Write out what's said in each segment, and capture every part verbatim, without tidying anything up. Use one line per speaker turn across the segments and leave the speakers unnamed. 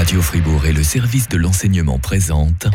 Radio Fribourg et le service de l'enseignement présentent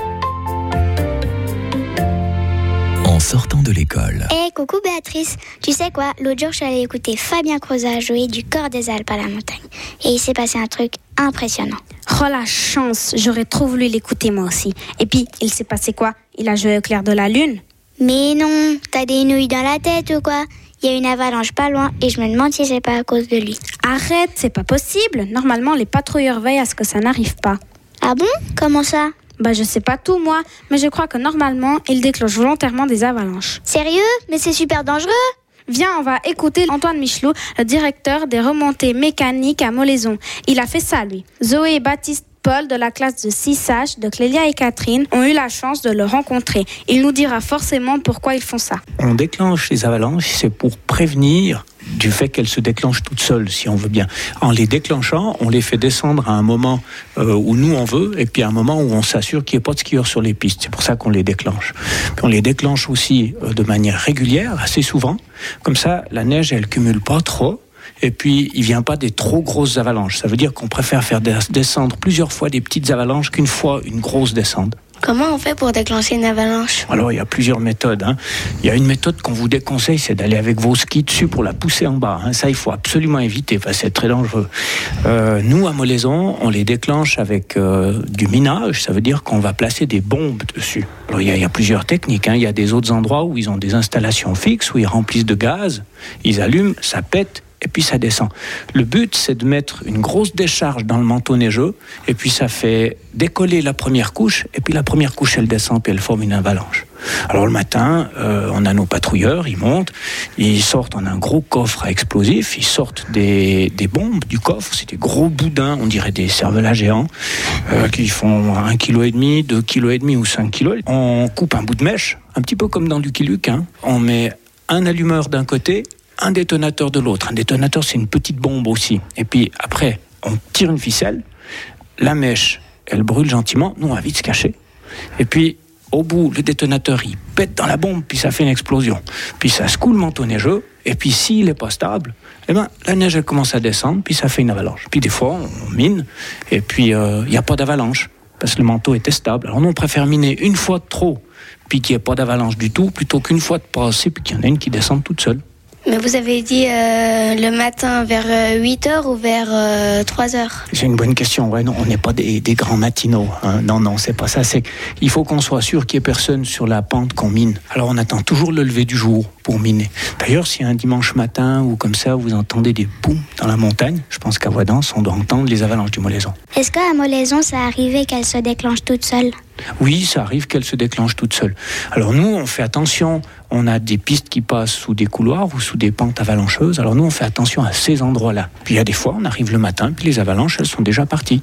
En sortant de l'école.
Hé, hey, coucou Béatrice. Tu sais quoi, l'autre jour, je suis allée écouter Fabien Crozat jouer du Cor des Alpes à la montagne. Et il s'est passé un truc impressionnant.
Oh la chance, j'aurais trop voulu l'écouter moi aussi. Et puis, il s'est passé quoi? Il a joué au clair de la lune?
Mais non, t'as des nouilles dans la tête ou quoi? Il y a une avalanche pas loin et je me demande si c'est pas à cause de lui.
Arrête, c'est pas possible. Normalement, les patrouilleurs veillent à ce que ça n'arrive pas.
Ah bon? Comment ça?
Bah je sais pas tout moi, mais je crois que normalement, ils déclenchent volontairement des avalanches.
Sérieux? Mais c'est super dangereux!
Viens, on va écouter Antoine Michelot, le directeur des remontées mécaniques à Molaison. Il a fait ça, lui. Zoé et Baptiste Paul de la classe de six H de Clélia et Catherine ont eu la chance de le rencontrer. Il nous dira forcément pourquoi ils font ça.
On déclenche les avalanches, c'est pour prévenir du fait qu'elles se déclenchent toutes seules, si on veut bien. En les déclenchant, on les fait descendre à un moment euh, où nous on veut, et puis à un moment où on s'assure qu'il n'y ait pas de skieurs sur les pistes. C'est pour ça qu'on les déclenche. Puis on les déclenche aussi euh, de manière régulière, assez souvent. Comme ça, la neige, elle cumule pas trop. Et puis, il ne vient pas des trop grosses avalanches. Ça veut dire qu'on préfère faire descendre plusieurs fois des petites avalanches qu'une fois une grosse descente.
Comment on fait pour déclencher une avalanche?
Alors, il y a plusieurs méthodes. Hein. Il y a une méthode qu'on vous déconseille, c'est d'aller avec vos skis dessus pour la pousser en bas. Hein. Ça, il faut absolument éviter, parce que c'est très dangereux. Euh, nous, à Molaison, on les déclenche avec euh, du minage. Ça veut dire qu'on va placer des bombes dessus. Alors, il y a, il y a plusieurs techniques. Hein. Il y a des autres endroits où ils ont des installations fixes, où ils remplissent de gaz, ils allument, ça pète, et puis ça descend. Le but, c'est de mettre une grosse décharge dans le manteau neigeux, et puis ça fait décoller la première couche, et puis la première couche, elle descend, puis elle forme une avalanche. Alors le matin, euh, on a nos patrouilleurs, ils montent, ils sortent en un gros coffre à explosifs, ils sortent des, des bombes du coffre, c'est des gros boudins, on dirait des cervelas géants, euh, qui font un kilo et demi, deux kilos et demi ou cinq kilos. On coupe un bout de mèche, un petit peu comme dans Lucky Luke, hein. On met un allumeur d'un côté, un détonateur de l'autre. Un détonateur, c'est une petite bombe aussi. Et puis après, on tire une ficelle, la mèche, elle brûle gentiment, nous on va vite se cacher. Et puis, au bout, le détonateur, il pète dans la bombe, puis ça fait une explosion. Puis ça secoue le manteau neigeux, et puis s'il n'est pas stable, eh ben, la neige, elle commence à descendre, puis ça fait une avalanche. Puis des fois, on mine, et puis il euh, n'y a pas d'avalanche, parce que le manteau était stable. Alors nous, on préfère miner une fois de trop, puis qu'il n'y ait pas d'avalanche du tout, plutôt qu'une fois de pas assez, puis qu'il y en a une qui descende toute seule.
Mais vous avez dit euh, le matin vers euh, huit heures ou vers euh, trois heures?
C'est une bonne question. Ouais, non, on n'est pas des, des grands matinaux. Hein. Non, non, c'est pas ça. C'est il faut qu'on soit sûr qu'il n'y ait personne sur la pente qu'on mine. Alors on attend toujours le lever du jour pour miner. D'ailleurs, si un dimanche matin ou comme ça, vous entendez des boums dans la montagne, je pense qu'à Voidance, on doit entendre les avalanches du Molaison.
Est-ce qu'à Molaison, ça arrivait qu'elle se déclenche toute seule?
Oui, ça arrive qu'elle se déclenche toute seule. Alors nous, on fait attention. On a des pistes qui passent sous des couloirs ou sous des pentes avalancheuses. Alors nous, on fait attention à ces endroits-là. Puis il y a des fois, on arrive le matin, puis les avalanches, elles sont déjà parties.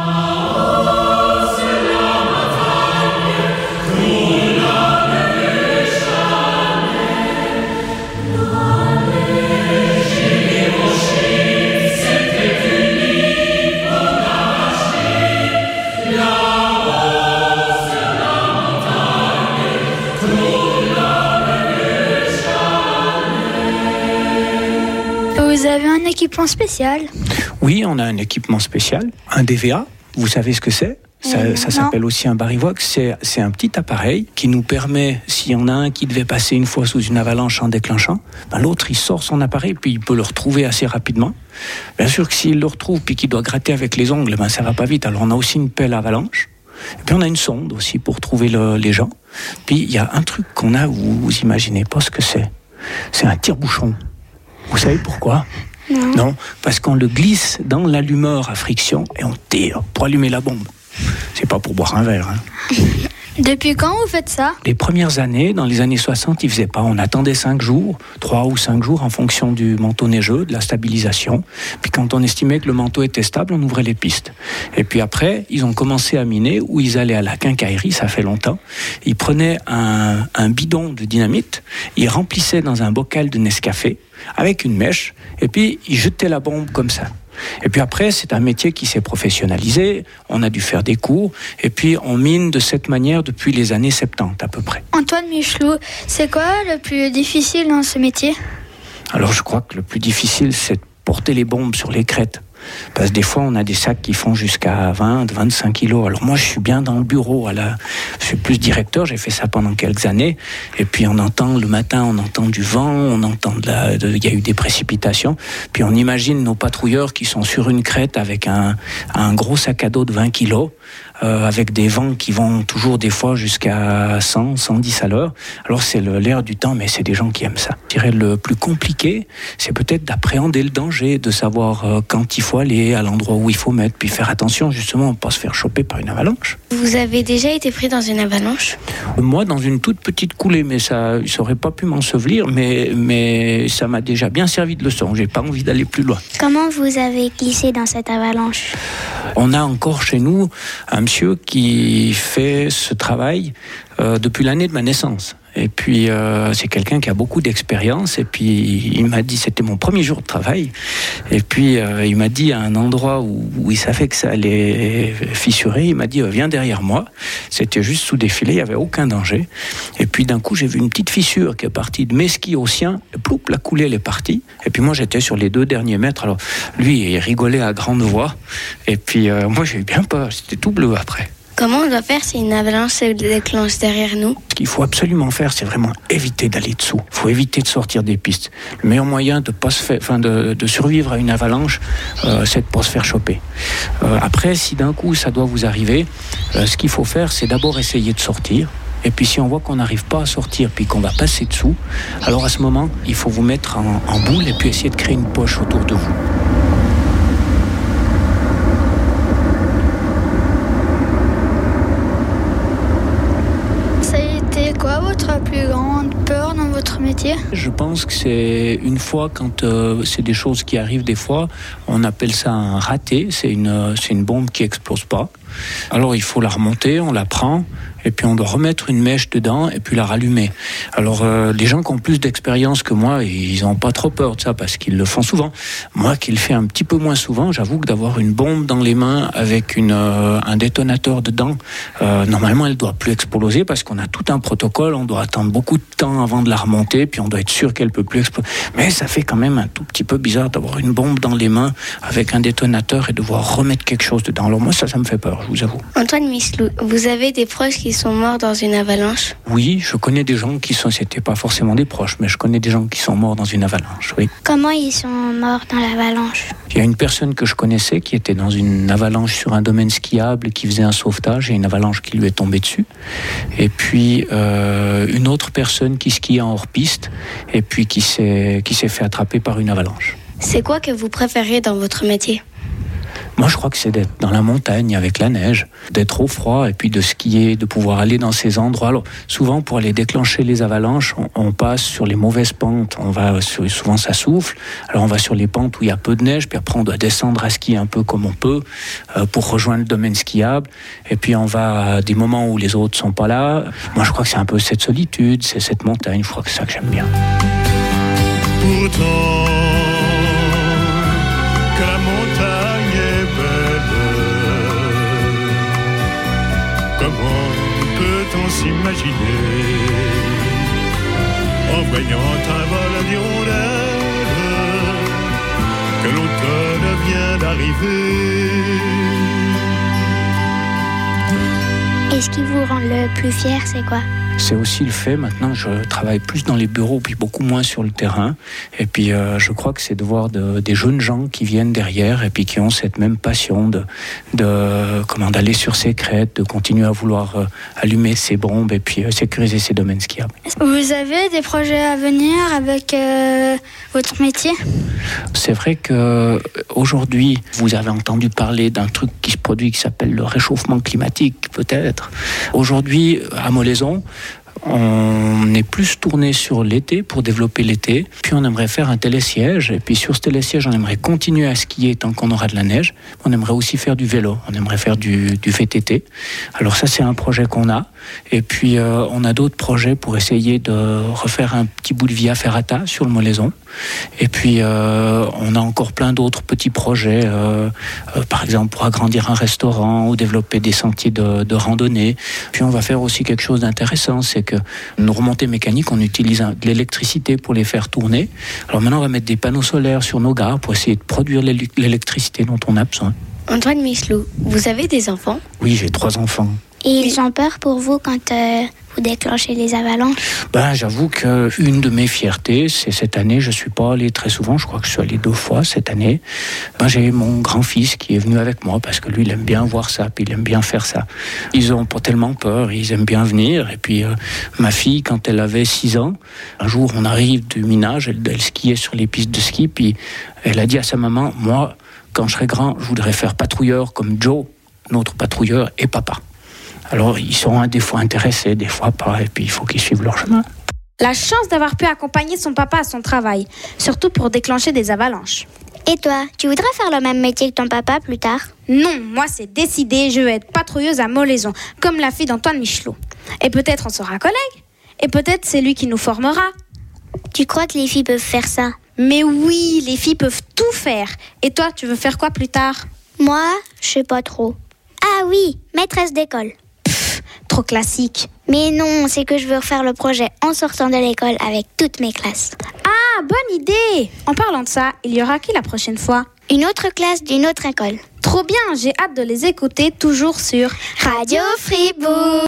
Vous avez un équipement spécial?
Oui, on a un équipement spécial, un D V A. Vous savez ce que c'est? Ça,
euh,
ça s'appelle aussi un Barrivox. C'est, c'est un petit appareil qui nous permet, s'il y en a un qui devait passer une fois sous une avalanche en déclenchant, ben l'autre il sort son appareil puis il peut le retrouver assez rapidement. Bien sûr que s'il le retrouve puis qu'il doit gratter avec les ongles, ben ça va pas vite. Alors on a aussi une pelle avalanche. Et puis on a une sonde aussi pour trouver le, les gens. Puis il y a un truc qu'on a, vous, vous imaginez pas ce que c'est. C'est un tire-bouchon. Vous savez pourquoi?
Non.
Non, parce qu'on le glisse dans l'allumeur à friction et on tire pour allumer la bombe. C'est pas pour boire un verre. Hein.
Depuis quand vous faites ça?
Les premières années, dans les années soixante, ils faisaient pas. On attendait cinq jours, trois ou cinq jours en fonction du manteau neigeux, de la stabilisation. Puis quand on estimait que le manteau était stable, on ouvrait les pistes. Et puis après, ils ont commencé à miner où ils allaient à la quincaillerie, ça fait longtemps. Ils prenaient un, un bidon de dynamite, ils remplissaient dans un bocal de Nescafé avec une mèche, et puis ils jetaient la bombe comme ça. Et puis après, c'est un métier qui s'est professionnalisé, on a dû faire des cours, et puis on mine de cette manière depuis les années soixante-dix à peu près.
Antoine Michelot, c'est quoi le plus difficile dans ce métier?
Alors je crois que le plus difficile, c'est de porter les bombes sur les crêtes. Parce que des fois, on a des sacs qui font jusqu'à vingt, vingt-cinq kilos. Alors moi, je suis bien dans le bureau. À la... Je suis plus directeur, j'ai fait ça pendant quelques années. Et puis on entend le matin, on entend du vent, on entend de la... de... il y a eu des précipitations. Puis on imagine nos patrouilleurs qui sont sur une crête avec un, un gros sac à dos de vingt kilos. Euh, avec des vents qui vont toujours des fois jusqu'à cent, cent dix à l'heure. Alors c'est le, l'air du temps, mais c'est des gens qui aiment ça. Je dirais le plus compliqué, c'est peut-être d'appréhender le danger, de savoir euh, quand il faut aller, à l'endroit où il faut mettre, puis faire attention justement à ne pas se faire choper par une avalanche.
Vous avez déjà été pris dans une avalanche ?
Moi, dans une toute petite coulée, mais ça n'aurait pas pu m'ensevelir, mais, mais ça m'a déjà bien servi de leçon. J'ai pas envie d'aller plus loin.
Comment vous avez glissé dans cette avalanche ?
On a encore chez nous un monsieur qui fait ce travail euh, depuis l'année de ma naissance. Et puis, euh, c'est quelqu'un qui a beaucoup d'expérience. Et puis, il m'a dit, c'était mon premier jour de travail. Et puis, euh, il m'a dit à un endroit où, où il savait que ça allait fissurer, il m'a dit, viens derrière moi. C'était juste sous des filets, il n'y avait aucun danger. Et puis, d'un coup, j'ai vu une petite fissure qui est partie de mes skis au sien. Et ploup, la coulée, elle est partie. Et puis, moi, j'étais sur les deux derniers mètres. Alors, lui, il rigolait à grande voix. Et puis, euh, moi, j'ai eu bien peur. C'était tout bleu après.
Comment on doit faire si une avalanche se déclenche derrière nous ?
Ce qu'il faut absolument faire, c'est vraiment éviter d'aller dessous. Il faut éviter de sortir des pistes. Le meilleur moyen de, pas se faire, enfin de, de survivre à une avalanche, euh, c'est de ne pas se faire choper. Euh, après, si d'un coup ça doit vous arriver, euh, ce qu'il faut faire, c'est d'abord essayer de sortir. Et puis si on voit qu'on n'arrive pas à sortir, puis qu'on va passer dessous, alors à ce moment, il faut vous mettre en, en boule et puis essayer de créer une poche autour de vous.
Quoi votre plus grande peur dans votre métier ?
Je pense que c'est une fois quand euh, c'est des choses qui arrivent des fois, on appelle ça un raté, c'est une, c'est une bombe qui explose pas. Alors il faut la remonter, on la prend et puis on doit remettre une mèche dedans et puis la rallumer. Alors euh, les gens qui ont plus d'expérience que moi, ils n'ont pas trop peur de ça parce qu'ils le font souvent. Moi qui le fais un petit peu moins souvent, j'avoue que d'avoir une bombe dans les mains avec une, euh, un détonateur dedans, euh, normalement elle ne doit plus exploser parce qu'on a tout un protocole, on doit attendre beaucoup de temps avant de la remonter puis on doit être sûr qu'elle ne peut plus exploser. Mais ça fait quand même un tout petit peu bizarre d'avoir une bombe dans les mains avec un détonateur et devoir remettre quelque chose dedans. Alors moi ça, ça me fait peur. Je vous avoue.
Antoine Michelou, vous avez des proches qui sont morts dans une avalanche ?
Oui, je connais des gens qui sont, c'était pas forcément des proches, mais je connais des gens qui sont morts dans une avalanche, oui.
Comment ils sont morts dans l'avalanche ?
Il y a une personne que je connaissais qui était dans une avalanche sur un domaine skiable, qui faisait un sauvetage et une avalanche qui lui est tombée dessus. Et puis euh, une autre personne qui skiait en hors-piste et puis qui s'est, qui s'est fait attraper par une avalanche.
C'est quoi que vous préférez dans votre métier ?
Moi, je crois que c'est d'être dans la montagne avec la neige, d'être au froid et puis de skier, de pouvoir aller dans ces endroits. Alors, souvent, pour aller déclencher les avalanches, on, on passe sur les mauvaises pentes. On va sur, souvent, ça souffle. Alors, on va sur les pentes où il y a peu de neige, puis après, on doit descendre à skier un peu comme on peut euh, pour rejoindre le domaine skiable. Et puis, on va à des moments où les autres sont pas là. Moi, je crois que c'est un peu cette solitude, c'est cette montagne. Je crois que c'est ça que j'aime bien.
Pourtant, que la montagne est belle, comment peut-on s'imaginer en voyant un vol d'hirondelles que l'automne vient d'arriver?
Et ce qui vous rend le plus fier, c'est quoi ?
C'est aussi le fait, maintenant, je travaille plus dans les bureaux, puis beaucoup moins sur le terrain. Et puis, euh, je crois que c'est de voir de, des jeunes gens qui viennent derrière et puis qui ont cette même passion de, de comment, d'aller sur ces crêtes, de continuer à vouloir euh, allumer ces bombes et puis euh, sécuriser ces domaines skiables.
Vous avez des projets à venir avec euh, votre métier ?
C'est vrai qu'aujourd'hui, vous avez entendu parler d'un truc qui se produit qui s'appelle le réchauffement climatique, peut-être. Aujourd'hui, à Molaison, on est plus tourné sur l'été pour développer l'été, puis on aimerait faire un télésiège, et puis sur ce télésiège on aimerait continuer à skier tant qu'on aura de la neige. On aimerait aussi faire du vélo, on aimerait faire du, du V T T. Alors ça c'est un projet qu'on a, et puis euh, on a d'autres projets pour essayer de refaire un petit bout de Via Ferrata sur le Molaison, et puis euh, on a encore plein d'autres petits projets, euh, euh, par exemple pour agrandir un restaurant ou développer des sentiers de, de randonnée. Puis on va faire aussi quelque chose d'intéressant, c'est que nos remontées mécaniques, on utilise de l'électricité pour les faire tourner. Alors maintenant, on va mettre des panneaux solaires sur nos gares pour essayer de produire l'électricité dont on a besoin.
Antoine Michelot, vous avez des enfants ?
Oui, j'ai trois enfants.
Et ils ont peur pour vous quand euh, vous déclenchez les avalanches ?
Ben, j'avoue qu'une de mes fiertés, c'est cette année, je ne suis pas allé très souvent, je crois que je suis allé deux fois cette année. Ben, j'ai mon grand-fils qui est venu avec moi parce que lui, il aime bien voir ça, puis il aime bien faire ça. Ils n'ont pas tellement peur, ils aiment bien venir. Et puis, euh, ma fille, quand elle avait six ans, un jour, on arrive du minage, elle, elle skiait sur les pistes de ski, puis elle a dit à sa maman, moi, quand je serai grand, je voudrais faire patrouilleur comme Joe, notre patrouilleur, et papa. Alors, ils sont des fois intéressés, des fois pas, et puis il faut qu'ils suivent leur chemin.
La chance d'avoir pu accompagner son papa à son travail, surtout pour déclencher des avalanches.
Et toi, tu voudrais faire le même métier que ton papa plus tard ?
Non, moi c'est décidé, je veux être patrouilleuse à Molaison, comme la fille d'Antoine Michelot. Et peut-être on sera collègues, et peut-être c'est lui qui nous formera.
Tu crois que les filles peuvent faire ça ?
Mais oui, les filles peuvent tout faire. Et toi, tu veux faire quoi plus tard ?
Moi, je sais pas trop. Ah oui, maîtresse d'école.
Trop classique.
Mais non, c'est que je veux refaire le projet en sortant de l'école avec toutes mes classes.
Ah, bonne idée ! En parlant de ça, il y aura qui la prochaine fois ?
Une autre classe d'une autre école.
Trop bien, j'ai hâte de les écouter toujours sur
Radio Fribourg.